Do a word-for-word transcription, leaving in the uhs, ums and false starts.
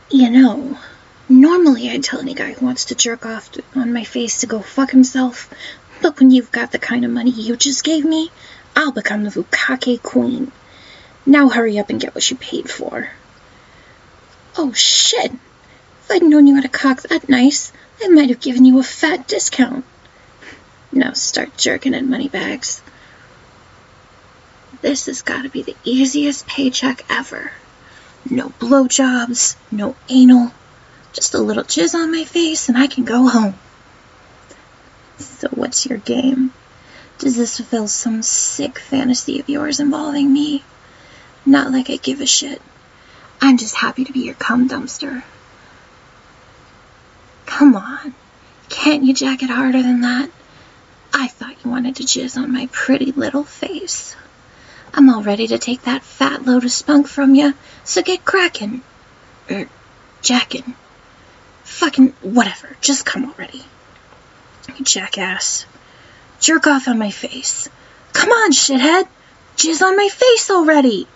You know, normally I'd tell any guy who wants to jerk off on my face to go fuck himself, but when you've got the kind of money you just gave me, I'll become the Bukake Queen. Now hurry up and get what you paid for. Oh shit! If I'd known you had a cock that nice, I might have given you a fat discount. Now start jerking in money bags. This has got to be the easiest paycheck ever. No blowjobs, no anal, just a little jizz on my face and I can go home. So what's your game? Does this fulfill some sick fantasy of yours involving me? Not like I give a shit. I'm just happy to be your cum dumpster. Come on, can't you jack it harder than that? I thought you wanted to jizz on my pretty little face. I'm all ready to take that fat load of spunk from you, so get crackin'. Er, jackin'. Fucking whatever, just come already. You jackass. Jerk off on my face. Come on, shithead. Jizz on my face already.